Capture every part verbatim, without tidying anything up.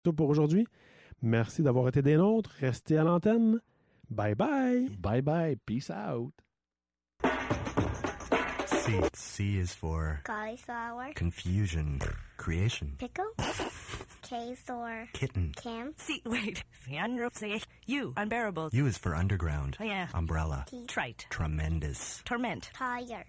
tout pour aujourd'hui. Merci d'avoir été des nôtres. Restez à l'antenne. Bye bye. Bye bye. Peace out. C. C is for cauliflower, confusion, creation, pickle, K for kitten. camp, See, wait. U. Unbearable. U is for underground, Oh, yeah. umbrella, T, Trite. tremendous. Torment. tire,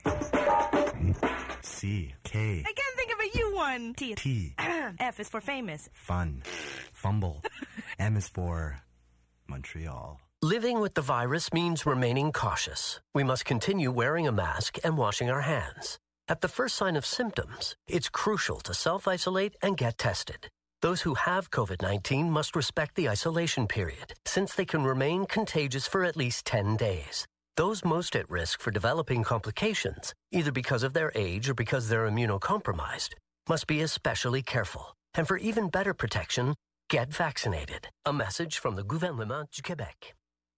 C. K. I can't think of a U one. T. T. F is for famous. Fun, fumble. M is for Montreal. Living with the virus means remaining cautious. We must continue wearing a mask and washing our hands. At the first sign of symptoms, it's crucial to self-isolate and get tested. Those who have COVID nineteen must respect the isolation period, since they can remain contagious for at least ten days. Those most at risk for developing complications, either because of their age or because they're immunocompromised, must be especially careful. And for even better protection, get vaccinated. A message from the Gouvernement du Québec.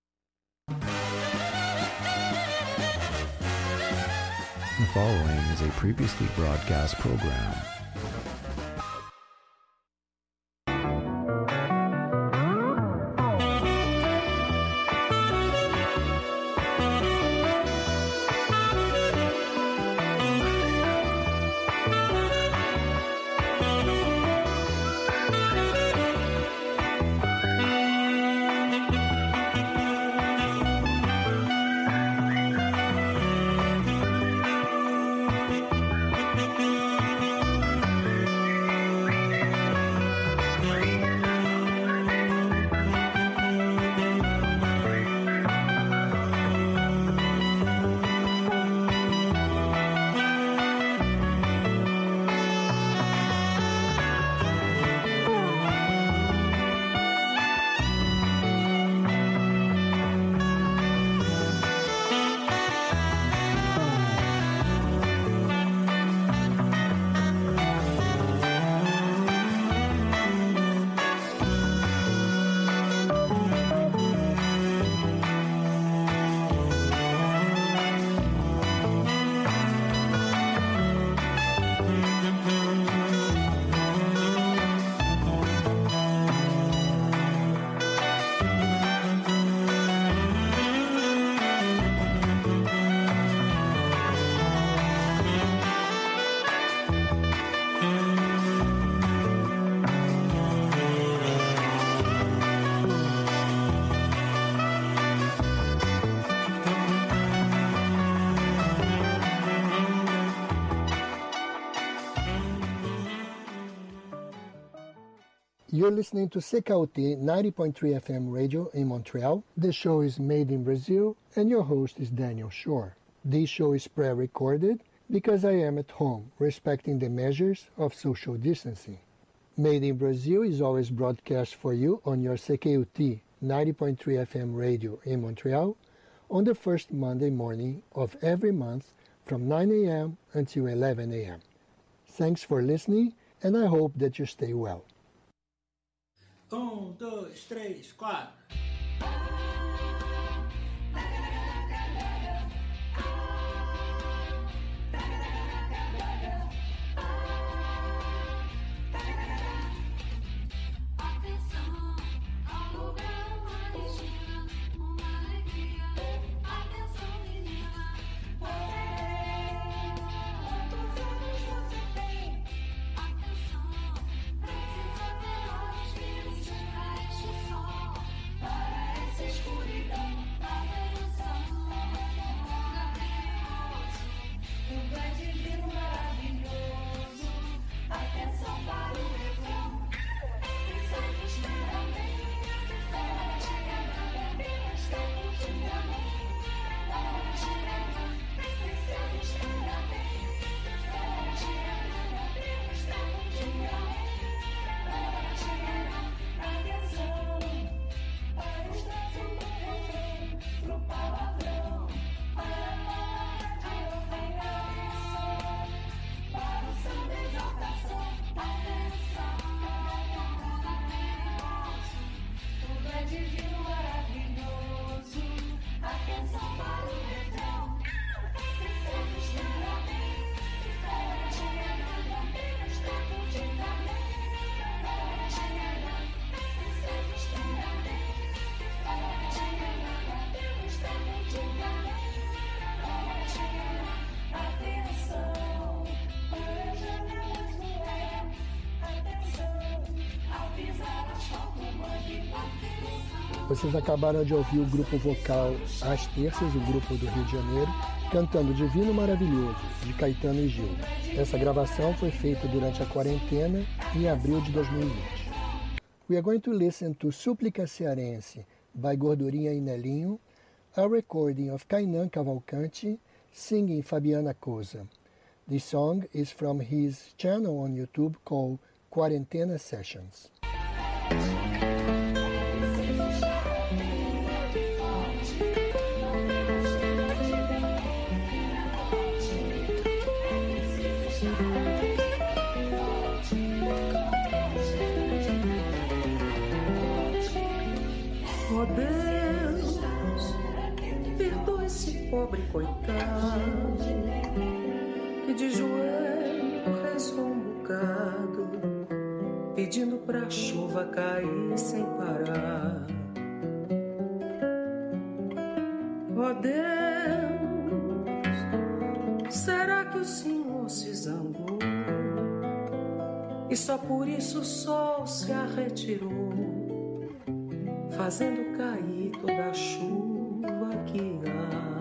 The following is a previously broadcast program. You're listening to C K U T ninety point three F M radio in Montreal. The show is Made in Brazil, and your host is Daniel Shore. This show is pre-recorded because I am at home, respecting the measures of social distancing. Made in Brazil is always broadcast for you on your C K U T ninety point three F M radio in Montreal on the first Monday morning of every month from nine a.m. until eleven a.m. Thanks for listening, and I hope that you stay well. Um, dois, três, quatro. Bye. Vocês acabaram de ouvir o grupo vocal As Terças, o grupo do Rio de Janeiro, cantando Divino Maravilhoso, de Caetano e Gil. Essa gravação foi feita durante a quarentena, em abril de dois mil e vinte. We are going to listen to Súplica Cearense, by Gordurinha e Nelinho, a recording of Kainan Cavalcante, singing Fabiana Cosa. This song is from his channel on YouTube called Quarentena Sessions. Oh Deus, perdoa esse pobre coitado que de joelho rezou um bocado, pedindo pra chuva cair sem parar. Oh Deus, será que o Senhor se zangou e só por isso o sol se arretirou, fazendo cair toda a chuva que há?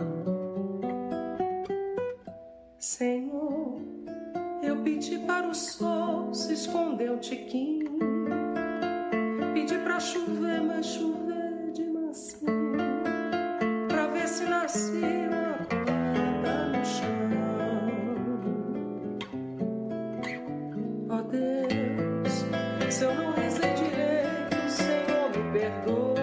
Senhor, eu pedi para o sol se esconder um tiquinho, pedi para chover, mas chover de mansinho, pra ver se nascia uma planta no chão. Ó Deus, se eu não rezei direito, o Senhor me perdoe.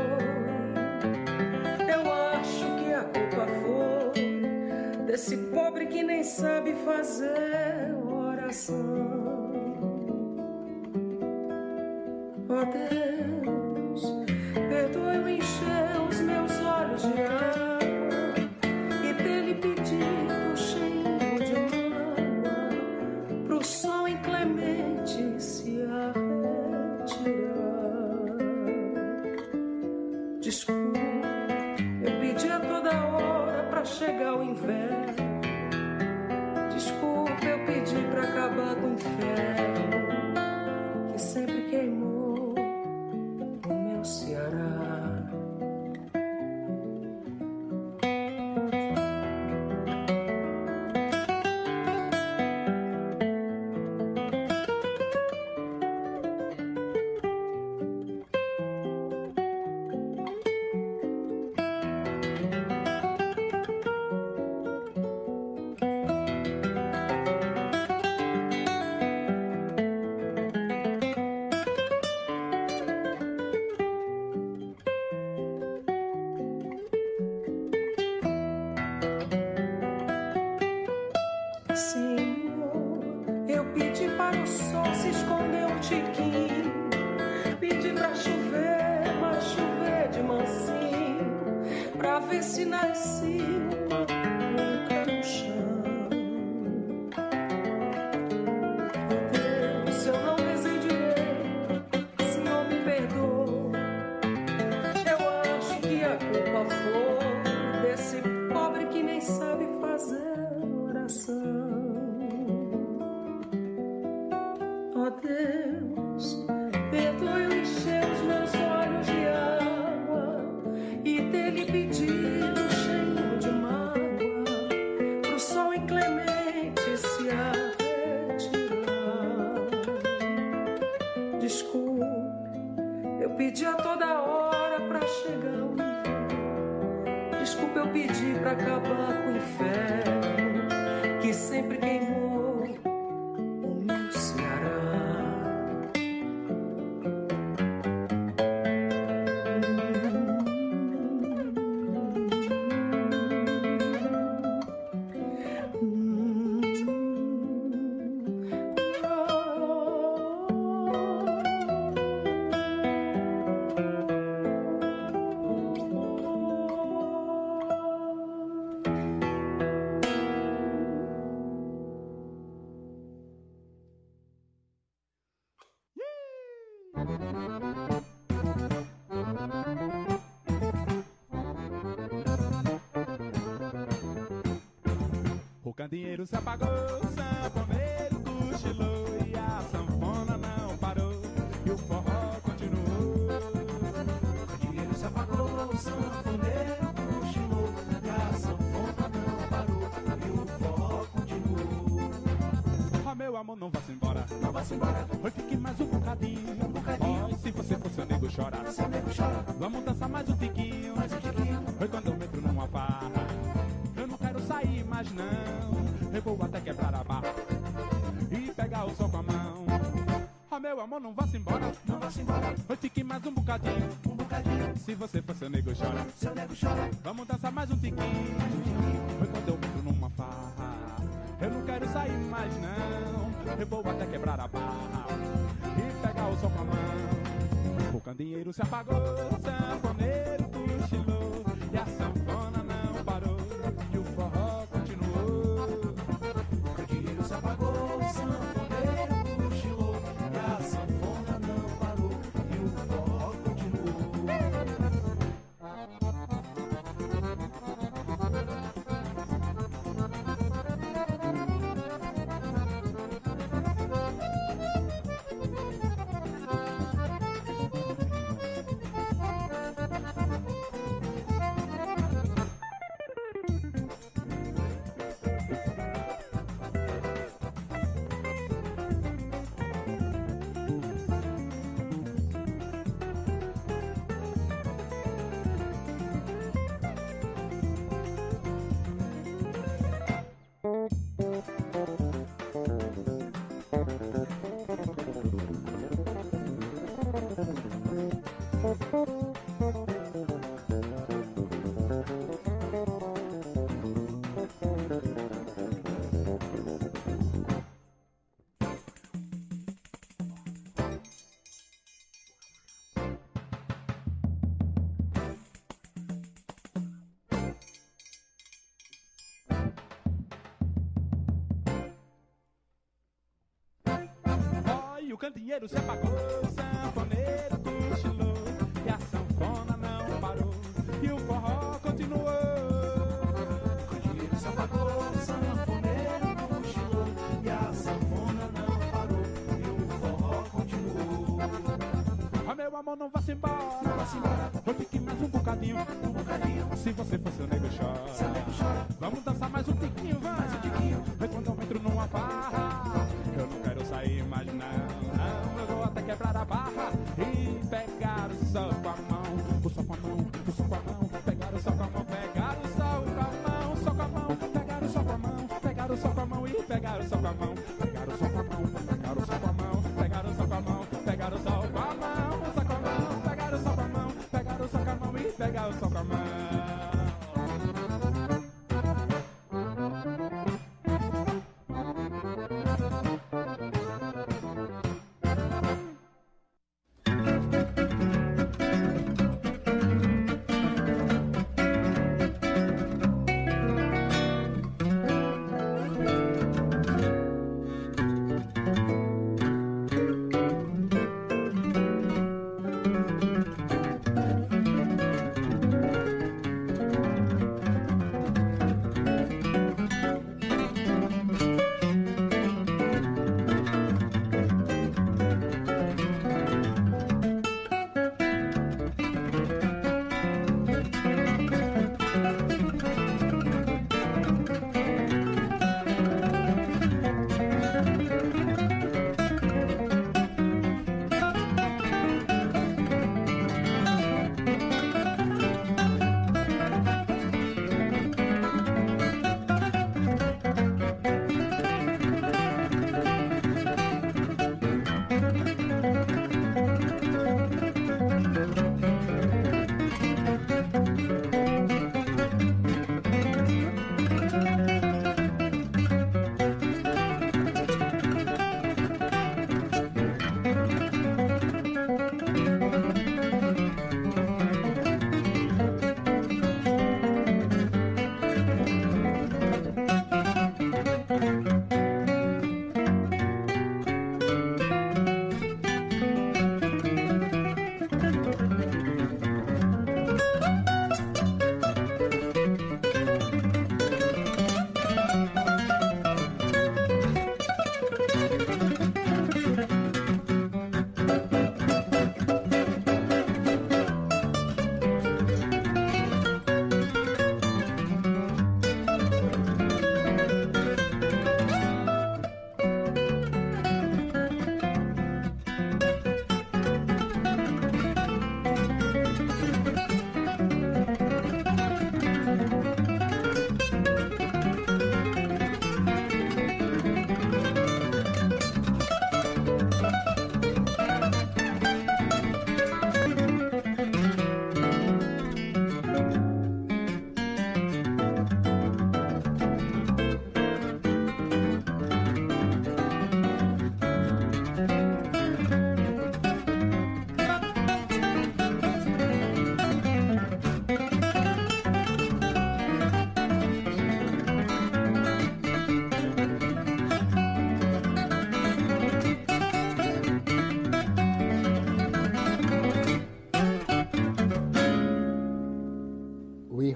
Eu acho que a culpa foi desse pobre que nem sabe fazer oração. Ó Deus, perdoe eu encher os meus olhos de água e ter lhe pedido cheio de mágoa pro sol inclemente se arretirar. Desculpa, eu pedi a toda hora pra chegar o inverno. Desculpa, eu pedi pra acabar com o inferno que sempre queimou o meu Ceará. Senhor, eu pedi para o sol se esconder um tiquinho, pedi pra chover, mas chover de mansinho, pra ver se nascia uma planta no chão. Deus, se eu não rezei direito, Senhor me perdoa. Eu acho que a culpa foi desse pobre que nem sabe fazer oração. Ó Deus, perdoe eu encher os meus olhos de água e ter lhe pedido cheio de mágoa pro sol inclemente se arretirar. Desculpe, eu pedi a toda hora pra chegar o inverno. Desculpa, eu pedi pra acabar com o inferno que sempre queimou o meu Ceará. O candeeiro se apagou, o sanfoneiro cochilou e a sanfona não parou e o forró continuou. O candeeiro se apagou, chora, seu nego chora. Vamos dançar mais um tiquinho, mais um tiquinho. Foi quando eu entro numa farra. Eu não quero sair mais não. Eu vou até quebrar a barra e pegar o sol com a mão. Oh meu amor, não vá-se embora, não vá-se embora. Eu fique mais um bocadinho, um bocadinho. Se você for seu nego chora, seu nego chora. Vamos dançar mais um tiquinho, mais um tiquinho. Foi quando eu entro numa farra. Eu não quero sair mais não. Eu vou até quebrar a barra e pegar o sol com a mão. O candeeiro se apagou, o sanfoneiro cochilou e a sanfona não parou e o forró continuou. O candeeiro se apagou, o sanfoneiro cochilou e a sanfona não parou e o forró continuou. O candeeiro se apagou, o sanfoneiro cochilou e a sanfona não parou e o forró continuou. O candeeiro se apagou, o sanfoneiro cochilou e a sanfona não parou e o forró continuou. Ah, meu amor, não vá-se embora, não vá-se embora. Eu fique mais um bocadinho, um bocadinho. Se você for seu nego chora, seu nego chora. Vamos dançar mais um tiquinho, vai, mais um tiquinho. Vê quando eu entro numa farra. Eu não quero sair mais não, não. Eu vou até quebrar a barra e pegar o sol com a mão. O sol com a mão, o sol com a mão. Pegar o sol com a mão, pegar o sol com a mão. O sol com a mão, pegar o sol com a mão. Pegar o sol com a mão e pegar o sol com a mão. Pegar o sol com a mão, pegar o sol com a mão. Pegar o sol com a mão, pegar o sol com a mão. O sol com a mão, pegar o sol com a mão. Pegar o sol com a mão e pegar o sol com a mão.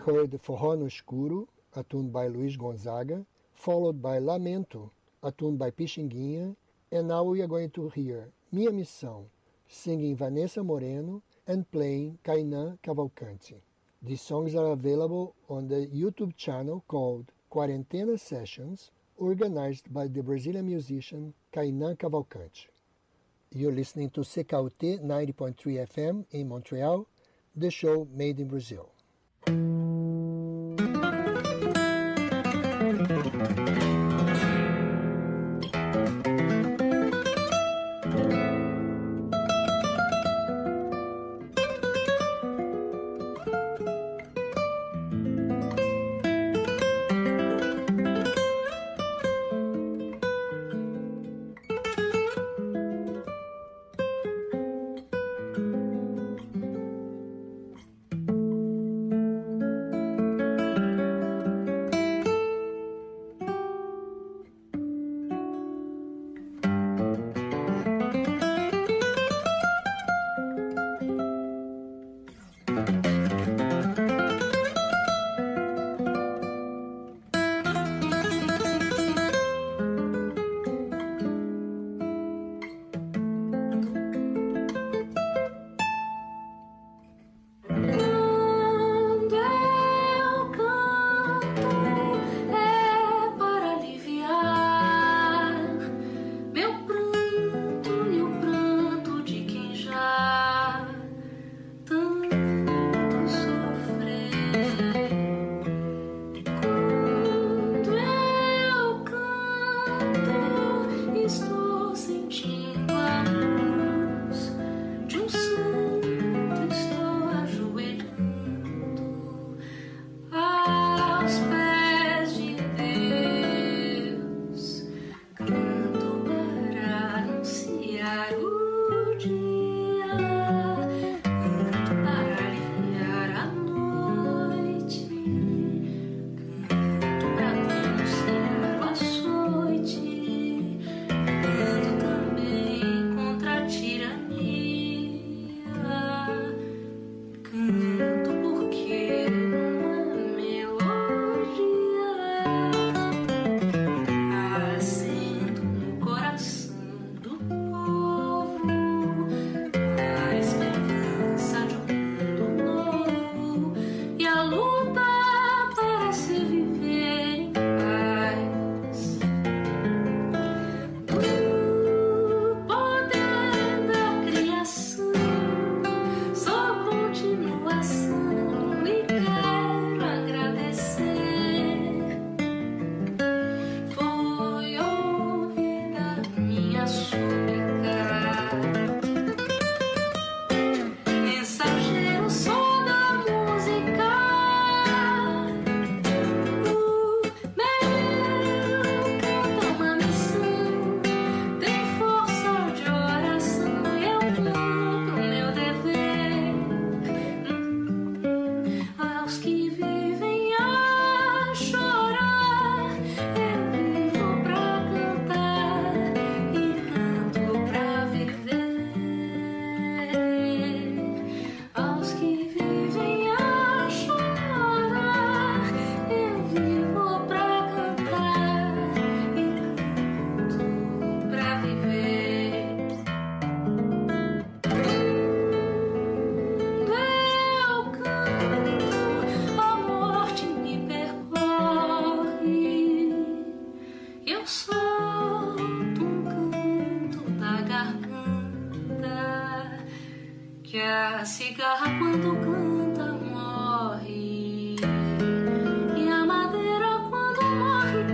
heard Forró no Escuro, a tune by Luiz Gonzaga, followed by Lamento, a tune by Pixinguinha, and now we are going to hear Minha Missão, singing Vanessa Moreno and playing Kainan Cavalcante. These songs are available on the YouTube channel called Quarentena Sessions, organized by the Brazilian musician Kainan Cavalcante. You're listening to C K U T ninety point three F M in Montreal, the show made in Brazil. A cigarra quando canta morre, e a madeira quando morre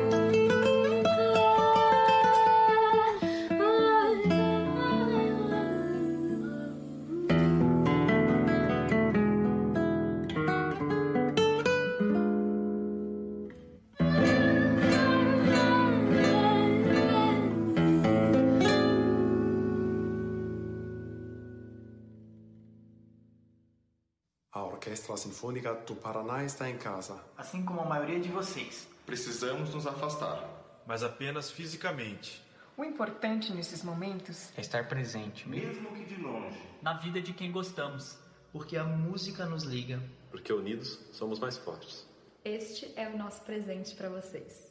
A Orquestra Sinfônica do Paraná está em casa. Assim como a maioria de vocês. Precisamos nos afastar. Mas apenas fisicamente. O importante nesses momentos é estar presente, mesmo que de longe, na vida de quem gostamos. porque a música nos liga. Porque unidos somos mais fortes. Este é o nosso presente para vocês.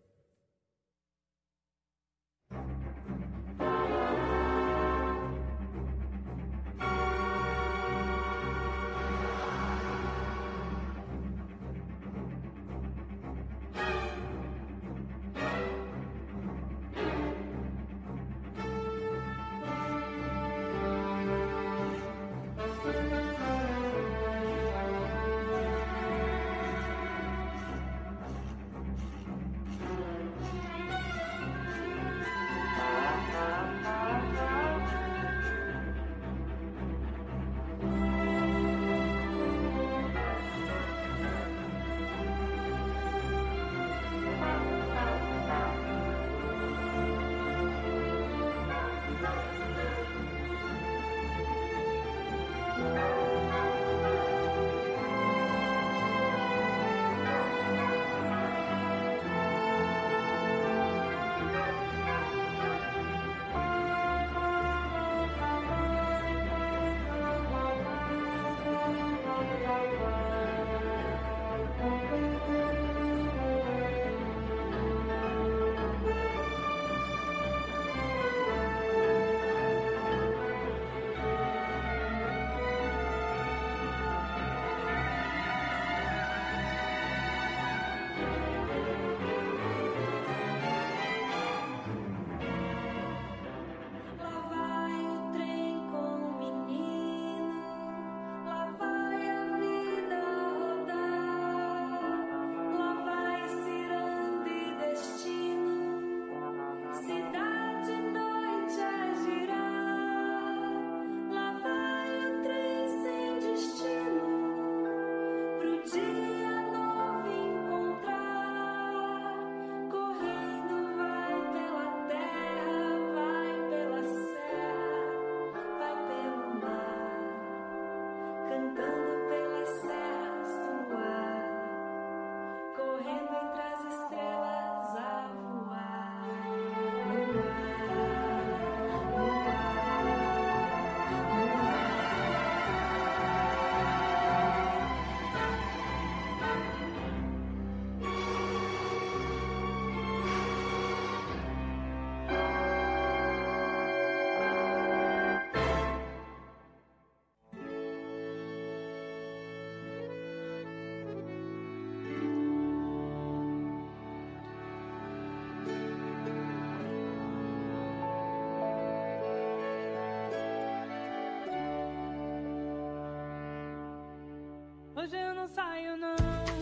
Hoje eu não saio não,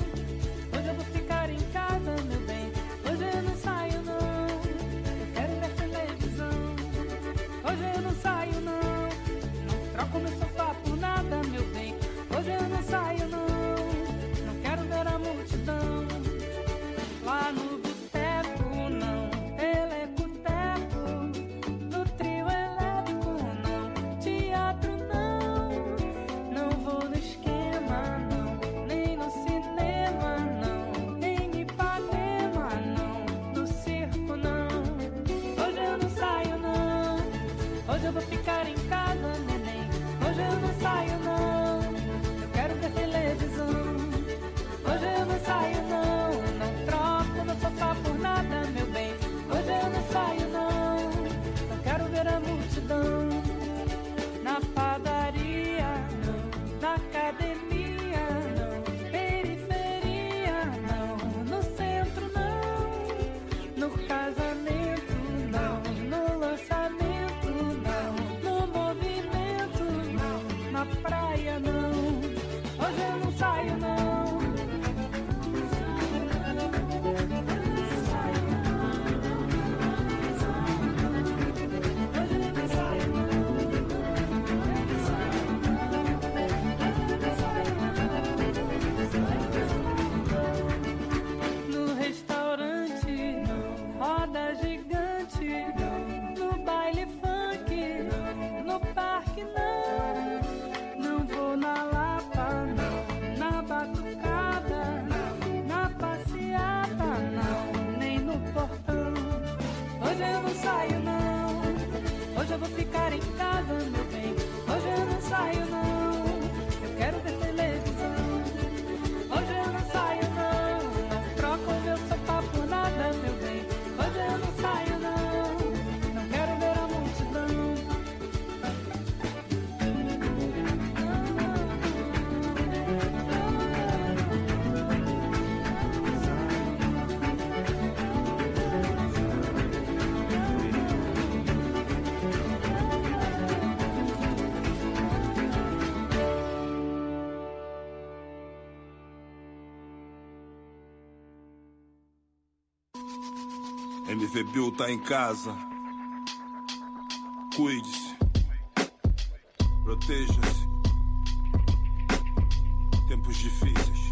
hoje eu vou ficar em casa, meu bem. Hoje eu não saio não, eu quero ver televisão. Hoje eu não saio não, não troco meu sofá por nada, meu bem. Hoje eu não saio não, não quero ver a multidão. Lá no boteco não, telecoteco, no trio elétrico não, teatro não, não vou no esquema não, nem no cinema não, nem Ipanema não, no circo não. Hoje eu não saio não, hoje eu vou ficar em casa, neném. Hoje eu não saio não, eu quero ver televisão. Hoje eu não saio não, não troco no sofá por nada, meu bem. Hoje eu não saio não, não quero ver a multidão. Na padaria não, na academia não, periferia não, no centro não, no casamento não, no lançamento não, no movimento não, na praia não. Hoje eu não saio não. No restaurante não, roda gigante não, no baile funk não, no parque não, não vou na Lapa não, na batucada não, na passeata não, nem no portão. Hoje eu não saio não, hoje eu vou ficar em casa, meu bem. Hoje eu não saio não, M V Bill tá em casa. Cuide-se. Proteja-se. Tempos difíceis.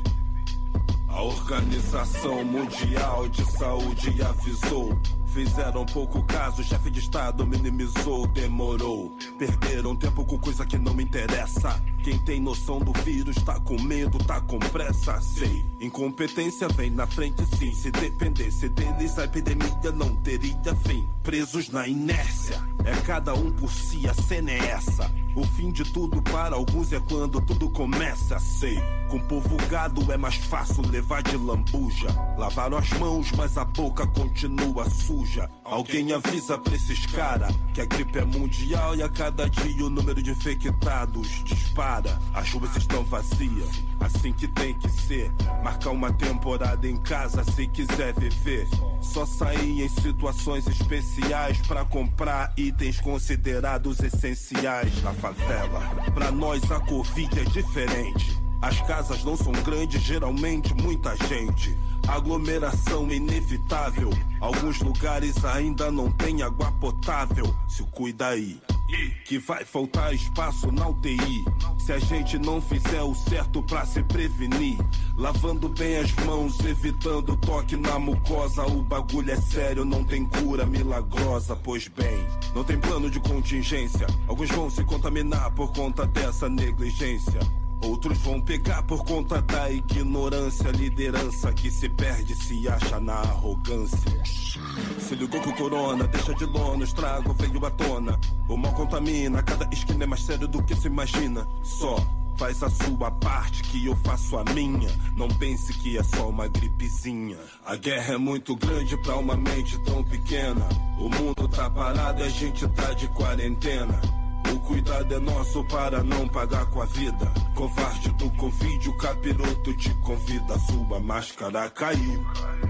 A Organização Mundial de Saúde avisou. Fizeram pouco caso, o chefe de estado minimizou, demorou. Perderam tempo com coisa que não me interessa. Quem tem noção do vírus tá com medo, tá com pressa, sei. Incompetência vem na frente sim. Se dependesse deles a epidemia não teria fim. Presos na inércia, é cada um por si, a cena é essa. O fim de tudo para alguns é quando tudo começa, sei. Com povo gado é mais fácil levar de lambuja. Lavaram as mãos, mas a boca continua suja. Alguém avisa pra esses cara que a gripe é mundial e a cada dia o número de infectados dispara. As ruas estão vazias, assim que tem que ser. Marcar uma temporada em casa se quiser viver. Só sair em situações especiais pra comprar itens considerados essenciais na favela. Pra nós a Covid é diferente. As casas não são grandes, geralmente muita gente. Aglomeração inevitável. Alguns lugares ainda não tem água potável. Se cuida aí, que vai faltar espaço na U T I. Se a gente não fizer o certo pra se prevenir. Lavando bem as mãos, evitando toque na mucosa. O bagulho é sério, não tem cura milagrosa. Pois bem, não tem plano de contingência. Alguns vão se contaminar por conta dessa negligência. Outros vão pegar por conta da ignorância. Liderança que se perde, se acha na arrogância. Se ligou com o corona, deixa de lona, o estrago veio à tona. O mal contamina, cada esquina é mais sério do que se imagina. Só faz a sua parte que eu faço a minha. Não pense que é só uma gripezinha. A guerra é muito grande pra uma mente tão pequena. O mundo tá parado e a gente tá de quarentena. O cuidado é nosso para não pagar com a vida. Covarde do Covid, o capiroto te convida. Sua máscara caiu.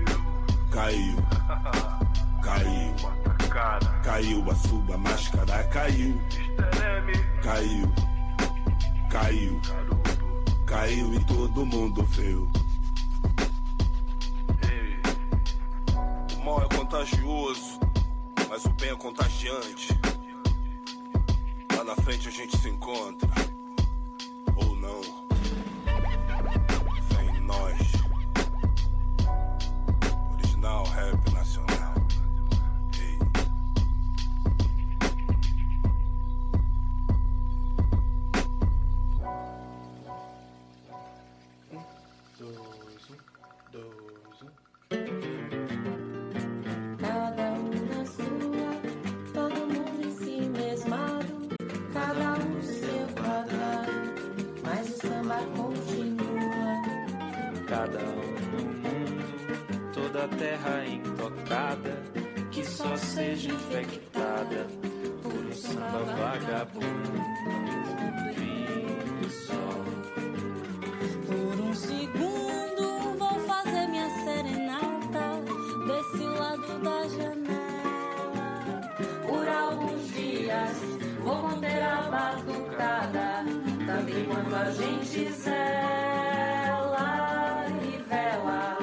Caiu. Caiu. Caiu, a sua máscara caiu. Caiu. Caiu. Caiu e todo mundo viu. O mal é contagioso, mas o bem é contagiante. Lá na frente a gente se encontra, ou não. Vem nós. Original Rap Nacional. Ei. Um, dois, um, dois, um. Cada um na sua, todo mundo em si mesmado. Cada um no seu quadrado, mas o samba continua. Cada um no mundo, toda a terra intocada, que só seja infectada por um samba vagabundo. E só por um segundo vou fazer minha serenata desse lado da janela. Por alguns dias vou conter a batucada, também quando a gente zela e vela.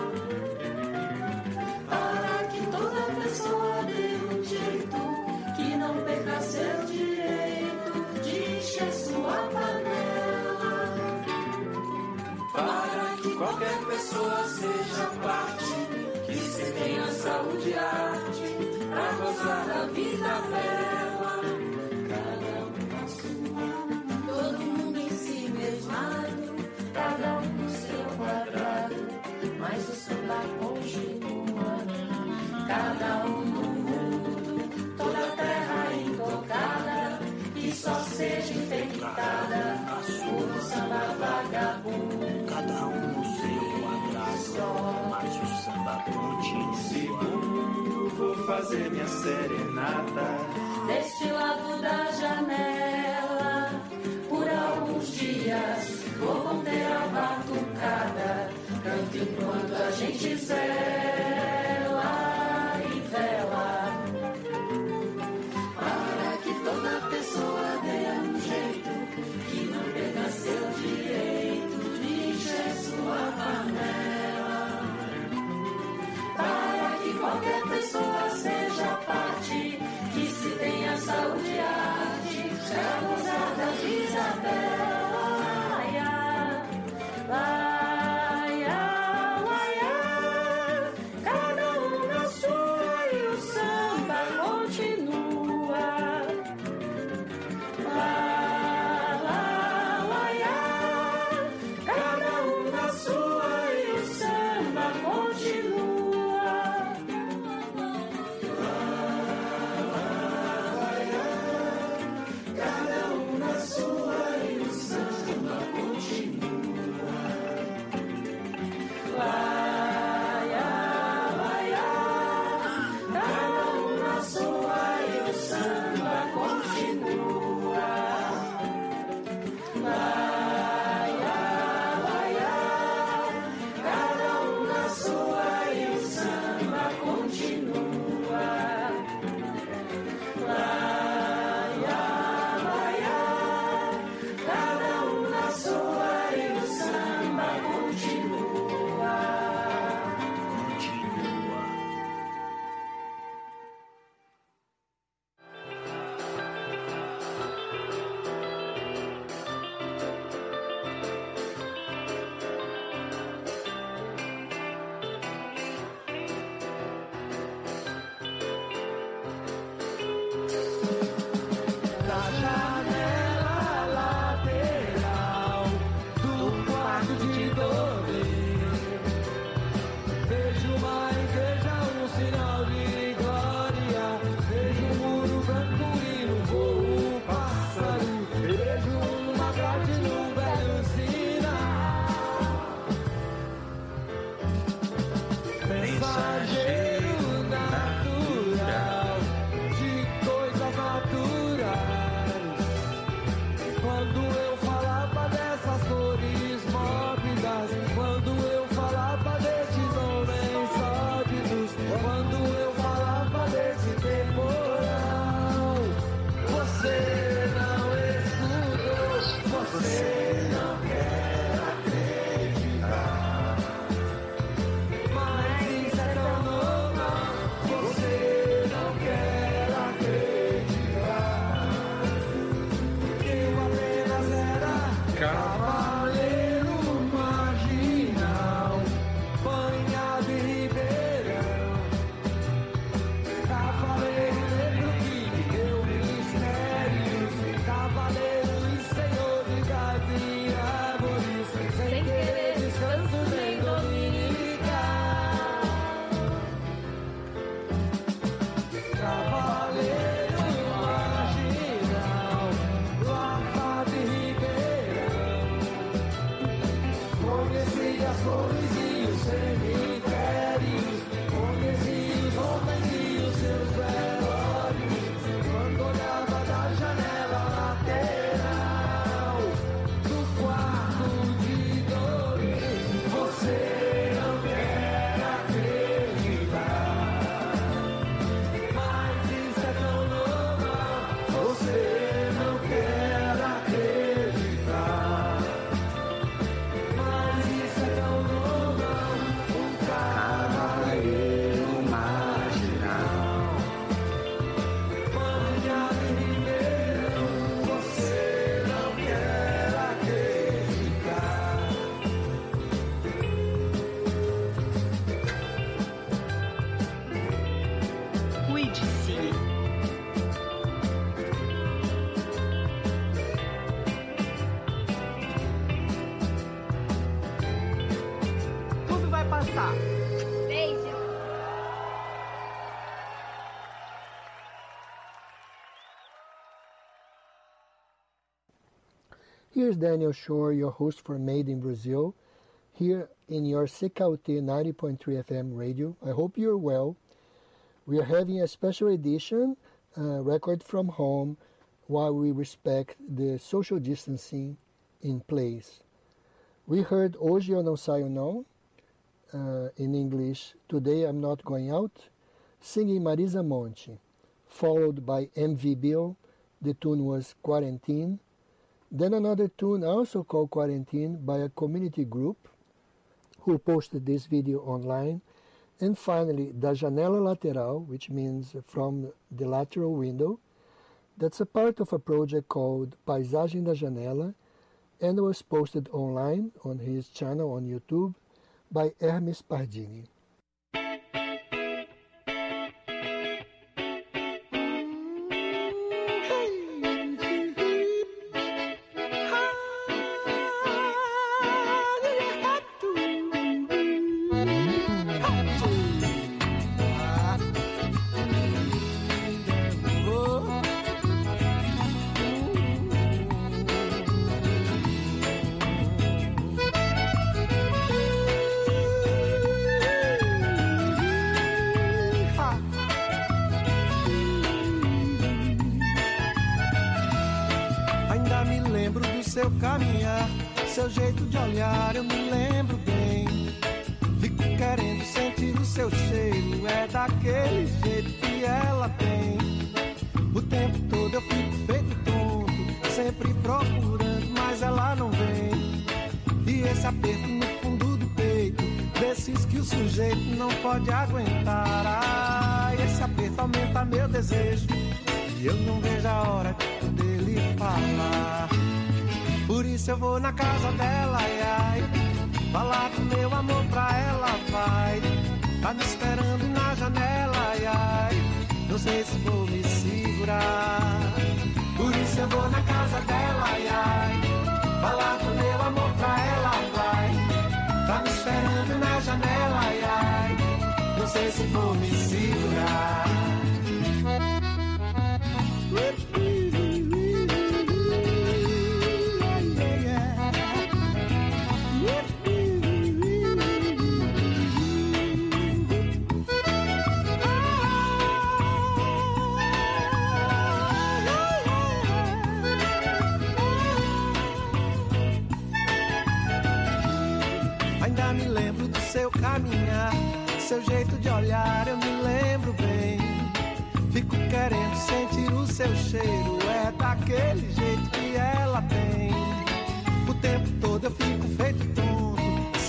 Para que toda pessoa dê um jeito, que não perca seu direito de encher sua panela. para que qualquer pessoa seja parte, que se tenha saúde e arte, pra gozar da vida bela. Todo mundo em si mesmado, cada um no seu quadrado, mas o samba continua. Cada um no mundo, toda a terra intocada, que só seja infectada por um samba vagabundo. Cada um no seu quadrado, mas o samba continua. Segundo, vou fazer minha serenata deste lado da janela. Por alguns dias vou conter a batucada, canto enquanto a gente zela e vela. Para que toda pessoa dê um jeito, que não perca seu direito de encher sua panela. Para que qualquer pessoa você não quer acreditar. Mas isso é tão normal, você não quer acreditar. Que eu apenas era cavaleiro marginal, banhado em Ribeirão. Cavaleiro que deu mistérios, cavaleiro e senhor de gás e árvores, sem querer descanso nem dominicar. Cavaleiro marginal, lavado em Ribeirão, conheci as flores e os cemitérios, conheci os homens e os seus velórios, quando olhava da janela lateral do quarto de dormir. Você não quer acreditar, mas isso é tão normal, você não quer acreditar, mas isso é tão normal, um cavaleiro marginal, banhado em Ribeirão, você não quer acreditar. Cuide-se. Tudo vai passar. Beijo. Here's Daniel Shore, your host for Made in Brazil, here in your C K U T ninety point three F M radio. I hope you're well. We are having a special edition, uh, record from home, while we respect the social distancing in place. We heard Hoje Eu Não Saio Não, uh, in English, Today I'm Not Going Out, singing Marisa Monte, followed by M V Bill. The tune was Quarantine. Then another tune also called Quarantine by a community group who posted this video online. And finally, Da Janela Lateral, which means from the lateral window. That's a part of a project called Paisagem da Janela and was posted online on his channel on YouTube by Hermes Pardini. Ainda me lembro do seu caminhar, seu jeito de olhar, eu me lembro bem. Fico querendo sentir o seu cheiro, é daquele jeito que ela tem. O tempo todo eu fico feito tonto, sempre procurando, mas ela não vem. E esse aperto no fundo do peito, desses que o sujeito não pode aguentar. Ah, esse aperto aumenta meu desejo, e eu não vejo a hora de poder lhe falar. Por isso eu vou na casa dela, ai, ai, falar do meu amor pra ela, vai. Tá me esperando na janela, ai, ai, não sei se vou me segurar. Por isso eu vou na casa dela, ai, ai, falar do meu amor pra ela, vai. Tá me esperando na janela, ai, ai, não sei se vou me segurar. Ainda me lembro do seu caminhar, seu jeito de olhar, eu me lembro bem. Fico querendo sentir o seu cheiro, é daquele jeito que ela tem.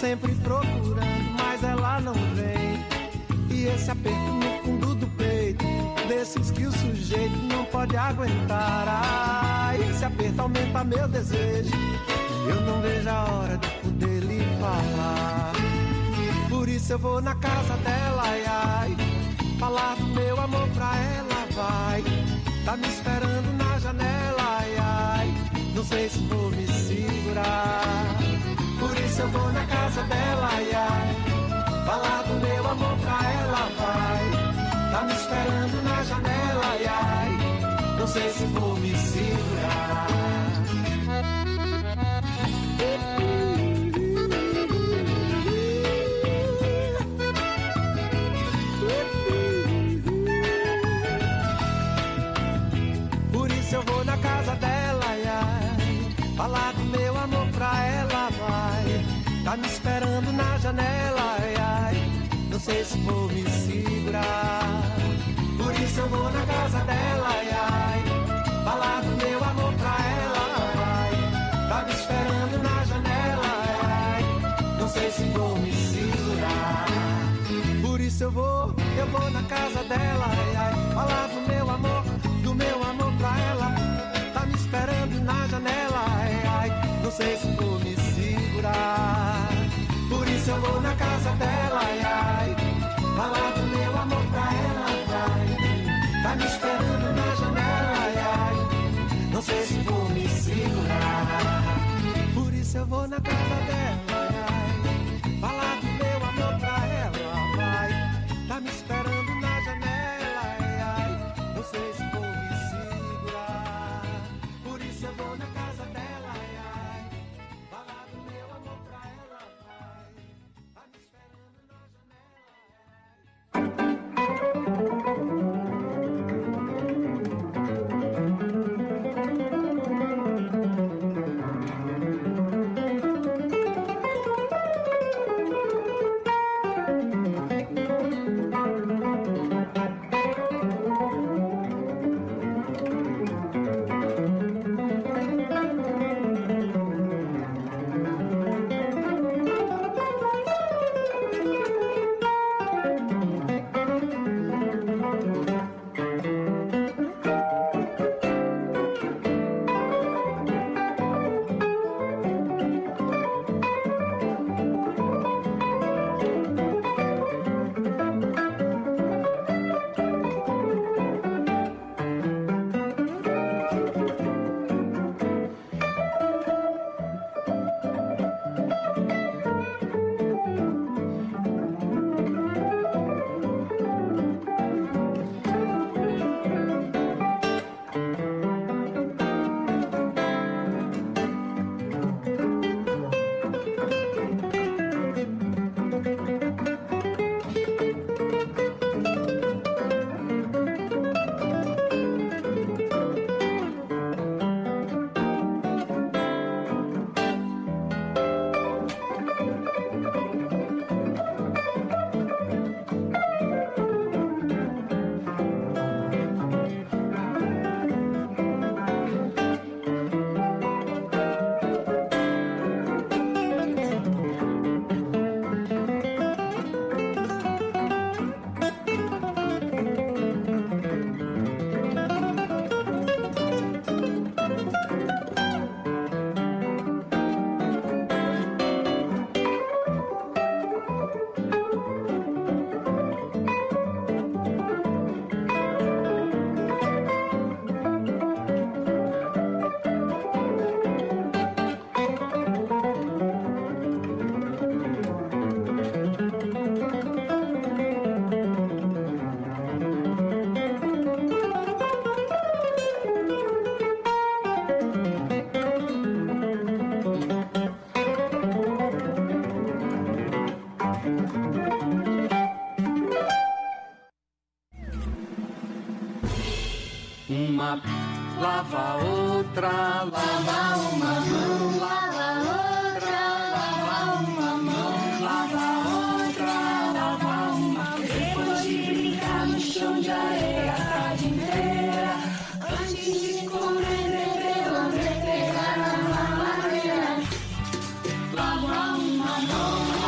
sempre procurando, mas ela não vem. E esse aperto no fundo do peito, desses que o sujeito não pode aguentar. Ai, esse aperto aumenta meu desejo, e eu não vejo a hora de poder lhe falar. Por isso eu vou na casa dela, ai, ai, falar do meu amor pra ela, vai. Tá me esperando na janela, ai, ai, não sei se vou me segurar. Por isso eu vou na casa dela, ai, ai, falar do meu amor pra ela, vai. Tá me esperando na janela, ai, ai, não sei se vou me segurar. Por isso eu vou na casa dela, ai, ai, falar do meu amor pra ela, vai. Tá me esperando na janela, ai, ai, não sei se vou me segurar. Por isso eu vou na casa dela, ai, ai, falar do meu amor pra ela, ai. Tá me esperando na janela, ai, ai, não sei se vou me segurar. Por isso eu vou, eu vou na casa dela, ai, ai, falar do meu amor, do meu amor pra ela. Tá me esperando na janela, ai, ai, não sei se vou me segurar. Por isso eu vou na casa dela, ai, ai, falar do meu amor pra ela, vai. Tá me esperando na janela, ai, ai, não sei se vou me segurar. Por isso eu vou na casa dela, ai, falar do meu amor pra ela, vai. Tá me esperando na janela, ai, ai, não sei se vou me segurar. Por isso eu vou na casa dela, ai, ai, falar do meu amor pra ela, vai. Tá me esperando na Uma lava a outra, lava uma mão, lava a outra, lava uma mão, lava a outra, lava uma. Depois de brincar no chão de areia a tarde inteira, antes de comer, beber ou pegar na mamadeira, lava uma mão.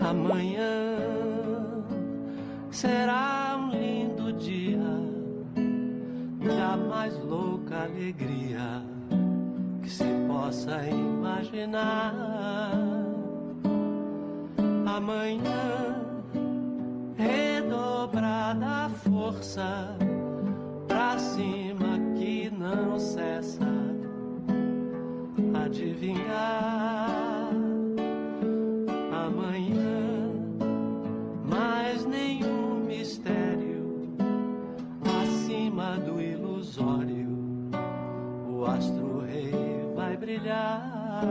Amanhã será um lindo dia da mais louca alegria que se possa imaginar. Amanhã, redobrada a força, pra cima que não cessa de vingar. Amanhã, mais nenhum mistério acima do ilusório, o astro-rei vai brilhar.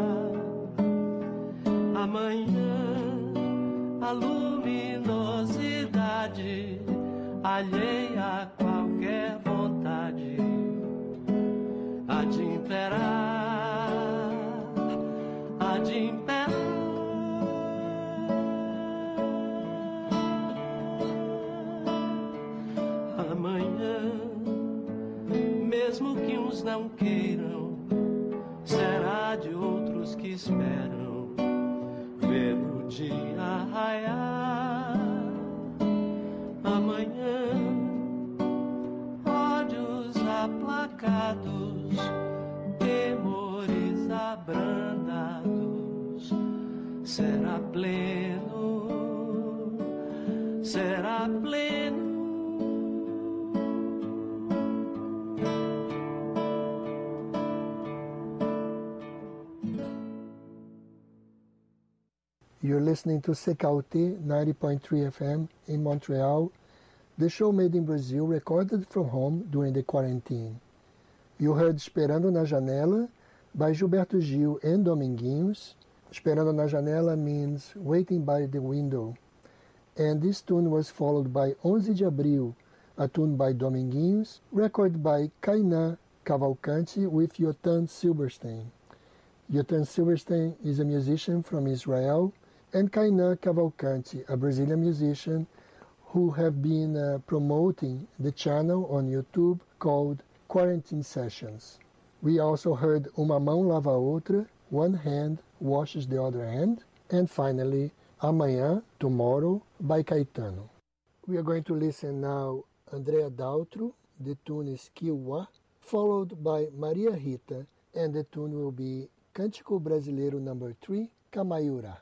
Amanhã, a luminosidade alheia a qualquer vontade há de imperar, há de imperar. Amanhã, mesmo que uns não queiram, será de outros que esperam ver o dia raiar. Amanhã, ódios aplacados, temores abrandados, será pleno, será pleno. You're listening to C K U T ninety point three F M in Montreal, the show made in Brazil, recorded from home during the quarantine. You heard Esperando na Janela by Gilberto Gil and Dominguinhos. Esperando na Janela means waiting by the window. And this tune was followed by Onze de Abril, a tune by Dominguinhos, recorded by Kainan Cavalcante with Yotan Silberstein. Yotan Silberstein is a musician from Israel, and Kainan Cavalcante, a Brazilian musician who have been uh, promoting the channel on YouTube called Quarantine Sessions. We also heard Uma Mão Lava a Outra, One Hand Washes the Other Hand, and finally, Amanhã, Tomorrow, by Caetano. We are going to listen now Andrea Daltro, the tune is Kiwa, followed by Maria Rita, and the tune will be Cântico Brasileiro number three, Camaiura.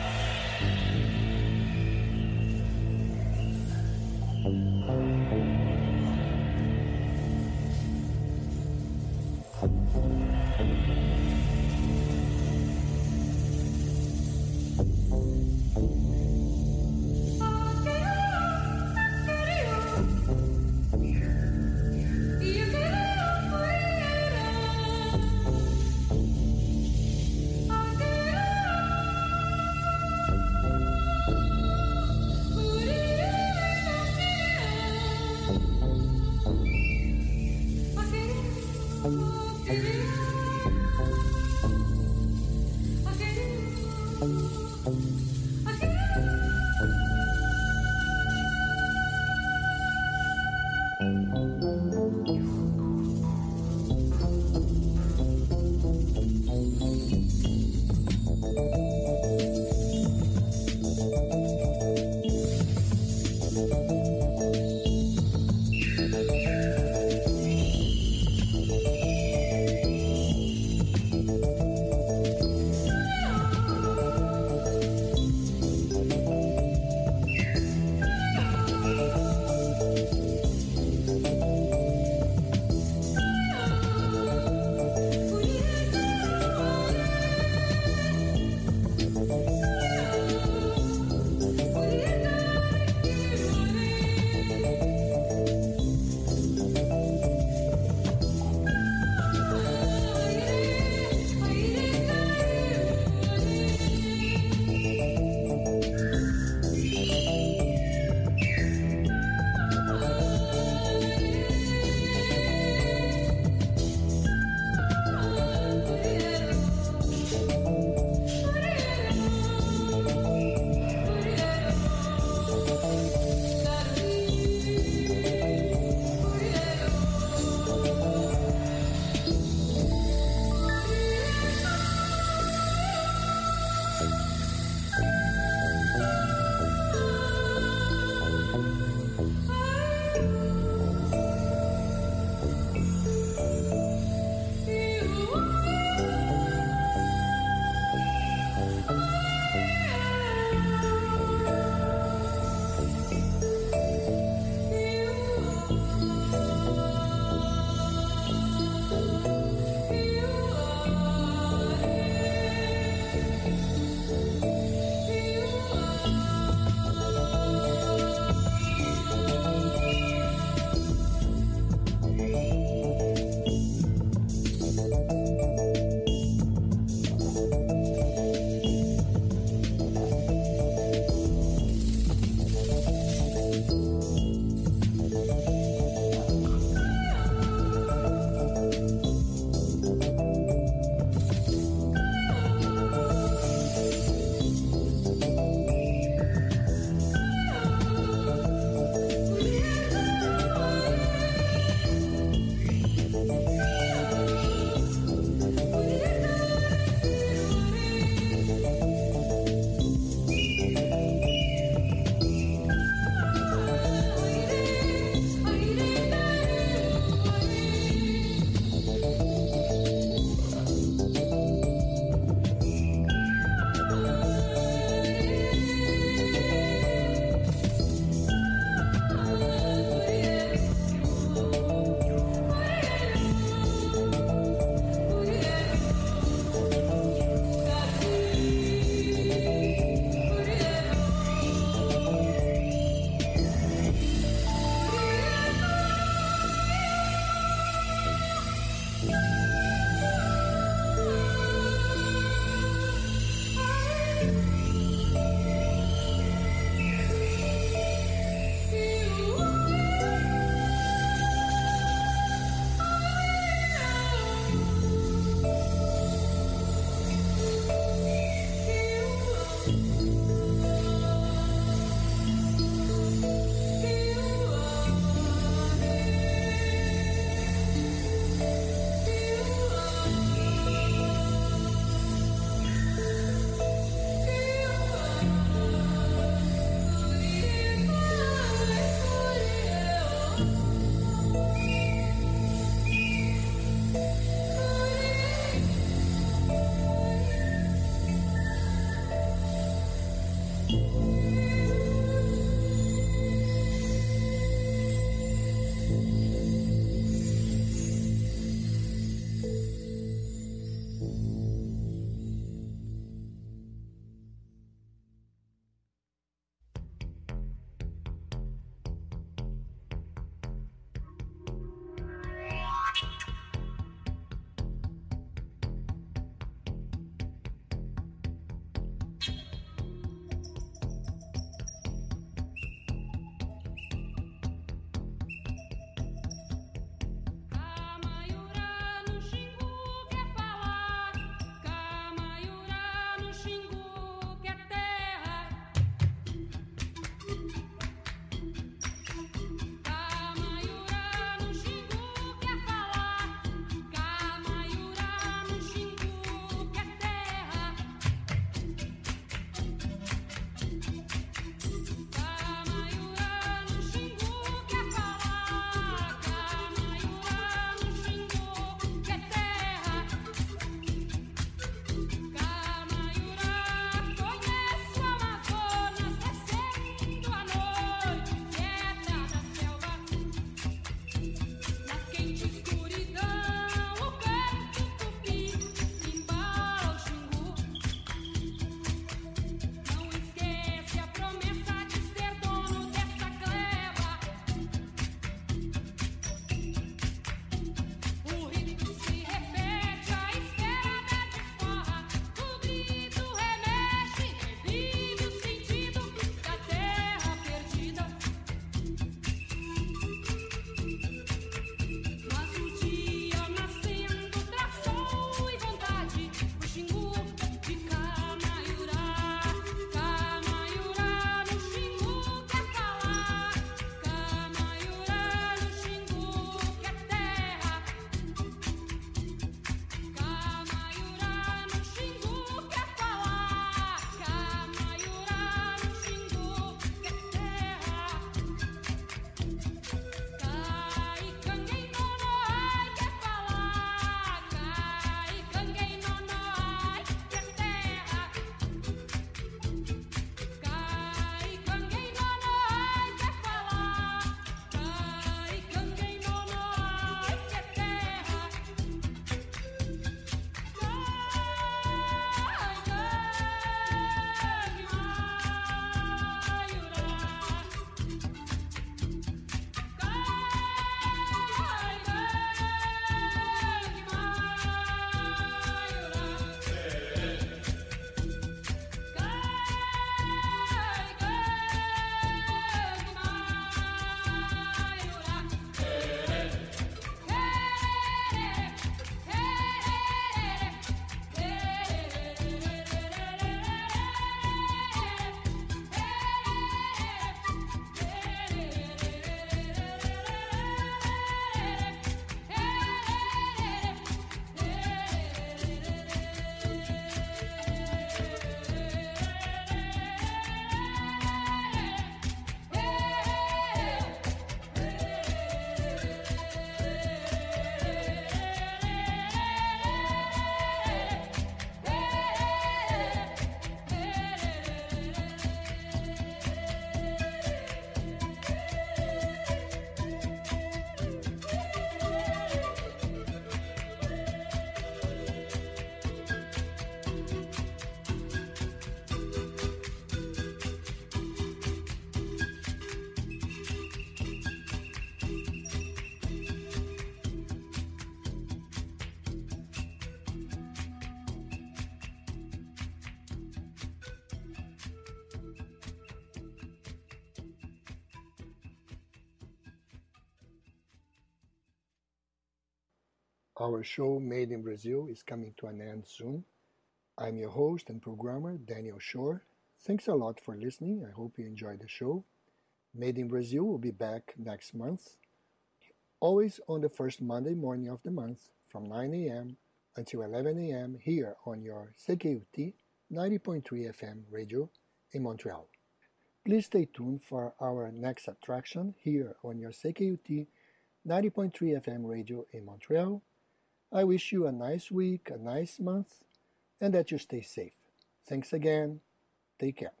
Our show Made in Brazil is coming to an end soon. I'm your host and programmer, Daniel Shore. Thanks a lot for listening. I hope you enjoyed the show. Made in Brazil will be back next month, always on the first Monday morning of the month from nine a.m. until eleven a.m. here on your C K U T ninety point three F M radio in Montreal. Please stay tuned for our next attraction here on your C K U T ninety point three F M radio in Montreal. I wish you a nice week, a nice month, and that you stay safe. Thanks again. Take care.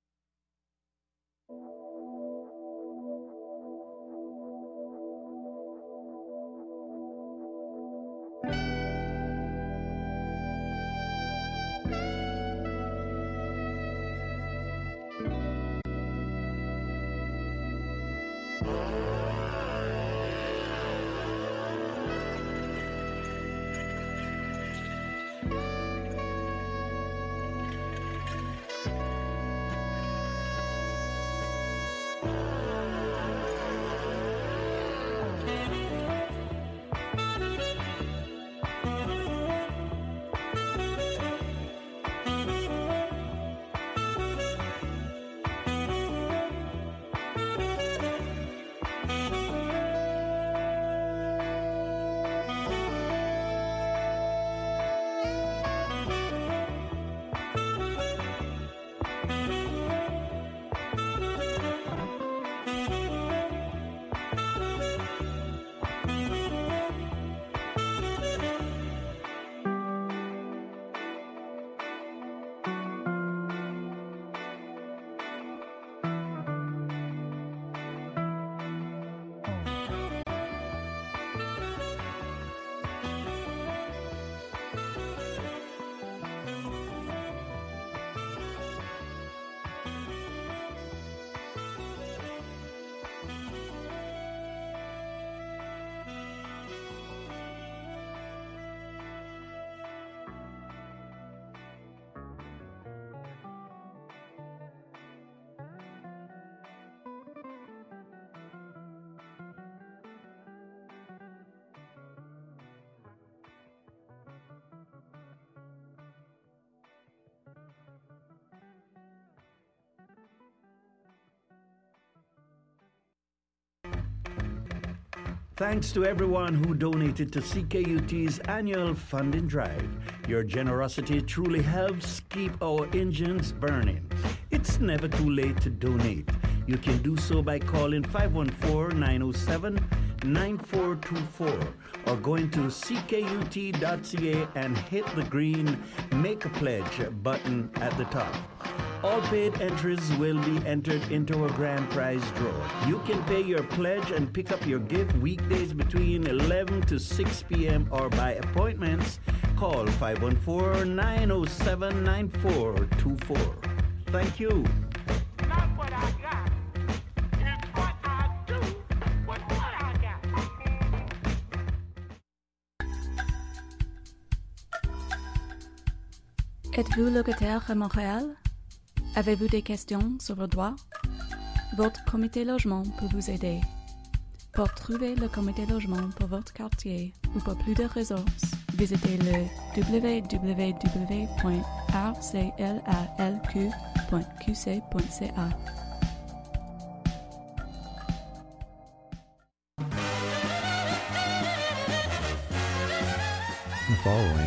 Thanks to everyone who donated to C K U T's annual funding drive. Your generosity truly helps keep our engines burning. It's never too late to donate. You can do so by calling five one four, nine oh seven, nine four two four or going to c k u t dot c a and hit the green Make a Pledge button at the top. All paid entries will be entered into a grand prize draw. You can pay your pledge and pick up your gift weekdays between eleven to six p.m. or by appointments. Call five one four, nine oh seven, nine four two four. Thank you. Not what I got. It's what I do with what I got. Êtes-vous locataire à Montréal? Avez-vous des questions sur vos droits? Votre comité logement peut vous aider. Pour trouver le comité logement pour votre quartier ou pour plus de ressources, visitez le w w w point r c l a l q point q c point c a. The following